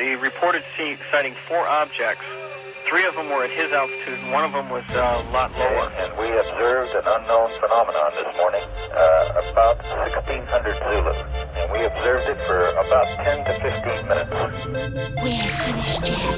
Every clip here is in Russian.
They reported sighting 4 objects. 3 of them were at his altitude, and 1 of them was a lot lower. And we observed an unknown phenomenon this morning, about 1600 Zulu. And we observed it for about 10 to 15 minutes. We ain't finished yet.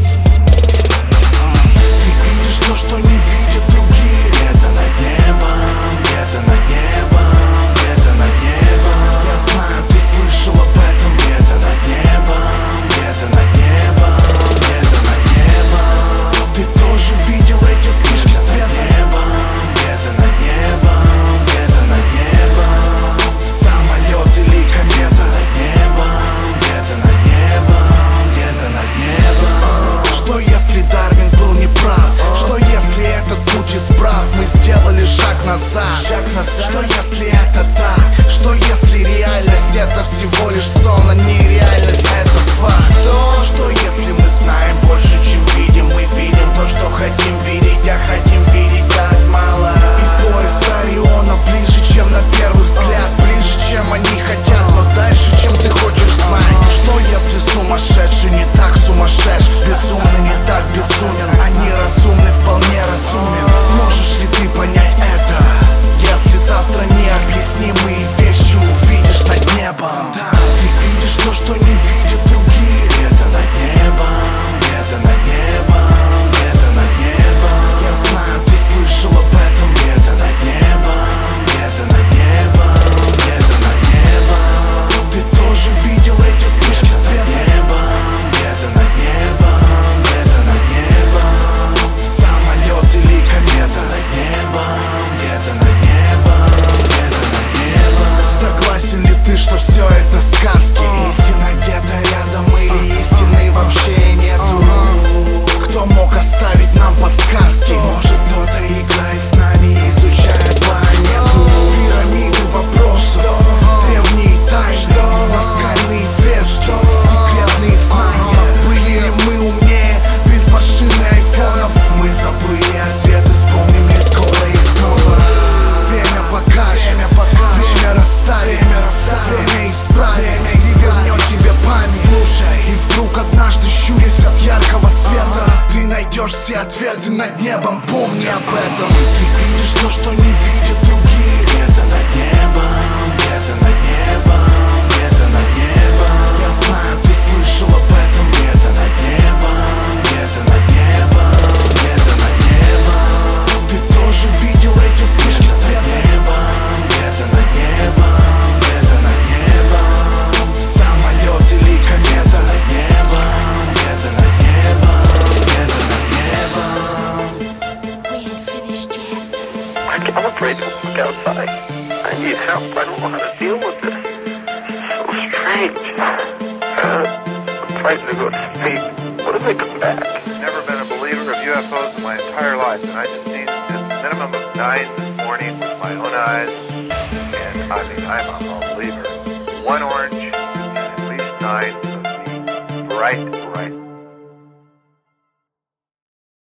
Ты видишь то, что не видят другие. Где-то над небом, где-то над небом, где-то над небом. Я знаю, ты слышал об этом. Где-то над небом, где-то над небом, где-то над небом. Ты тоже видел эти вспышки света? Где-то над небом, где-то над небом. Самолет или комета? Над небом, где-то над небом, где-то над небом. Что если Дарвин был неправ? Что если этот путь исправ? Мы сделали шаг назад. Что если это так? Что если реальность это всего лишь сон, а не реальность, это факт? Что если мы знаем больше, чем видим? Мы видим то, что хотим видеть, а хотим видеть так мало. И пояс Ориона ближе, чем на первый взгляд. Ближе, чем они хотят, но дальше, чем ты хочешь знать. Что если сумасшедший не так сумасшедш? Безумный не так безумен, а неразумный вполне разумен. Сможешь ли ты понять это, если завтра необъяснимые вещи увидишь над небом? Да, ты видишь то, что не видят другие. Где-то над небом, где-то над небом, где-то над небом. Я знаю, ты слышал об этом. Где-то над небом, где-то над небом, где-то над небом. Ты тоже видел эти вспышки света? Где-то над небом, где-то над небом. Самолет или комета? Над небом, где-то над небом, где-то над небом. Согласен ли ты, что все это сказки? Истина где-то рядом или истины вообще нету? Кто мог оставить нам подсказки? Может, кто-то играет с нами, изучая планету. Пирамиды вопросов, древние тайны, наскальный эффект, секретные знания. Были ли мы умнее без машины айфонов? Мы забыли ответы, вспомним ли скоро и снова. Время покажет, время расставит, время исправит и вернет тебе память. Слушай, и вдруг однажды, щурясь от яркого света, ты найдешь все ответы над небом, помни об этом. Ты видишь то, что не видят другие. Где-то над небом, где-то над небом, где-то над небом. Я знаю, ты слышал об этом. Где-то над небом, где-то над небом, где-то над небом. Ты тоже видел эти вспышки света? Где-то над небом, где-то над небом. Самолет или комета? Над небом, где-то над небом, где-то над небом. We ain't finished yet. I'm afraid to look outside. I need help. I don't know how to deal with this. It's so strange. I'm frightened to go to sleep. What if they come back? Never been a believer of UFOs in my entire life, and I just seen a minimum of 9 this morning with my own eyes, and I mean, I'm a believer. 1 orange and at least 9 of the bright, bright